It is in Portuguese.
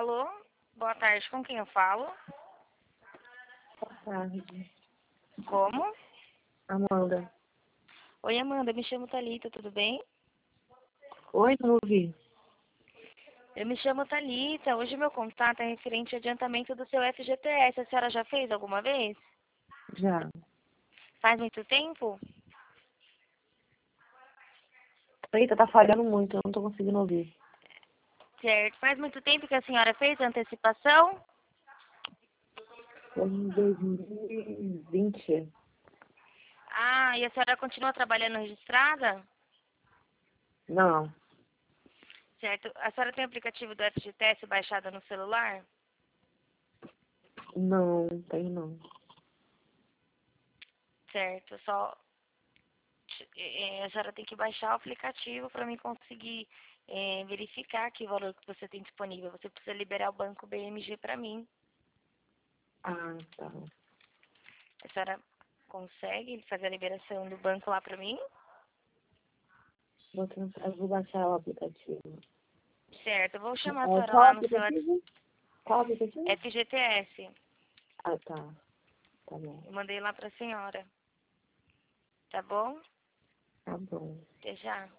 Alô? Boa tarde, com quem eu falo? Boa tarde. Como? Amanda. Oi, Amanda, me chamo Thalita, tudo bem? Oi, não ouvi. Eu me chamo Thalita, hoje meu contato é referente ao adiantamento do seu FGTS. A senhora já fez alguma vez? Já. Faz muito tempo? Eita, tá falhando muito, eu não tô conseguindo ouvir. Certo. Faz muito tempo que a senhora fez a antecipação? Foi em 2020. Ah, e a senhora continua trabalhando registrada? Não, Certo. A senhora tem o aplicativo do FGTS baixado no celular? não, tem não. Certo. Só a senhora tem que baixar o aplicativo para mim conseguir verificar que valor que você tem disponível. Você precisa liberar o banco BMG para mim. Ah, tá. A senhora consegue fazer a liberação do banco lá para mim? Vou tentar, eu vou baixar o aplicativo. Certo. Eu vou chamar a É, senhora qual lá no seu aplicativo? Qual aplicativo? FGTS. Ah, tá. Tá bom. Eu mandei lá para a senhora. Tá bom? Tá bom. Até já.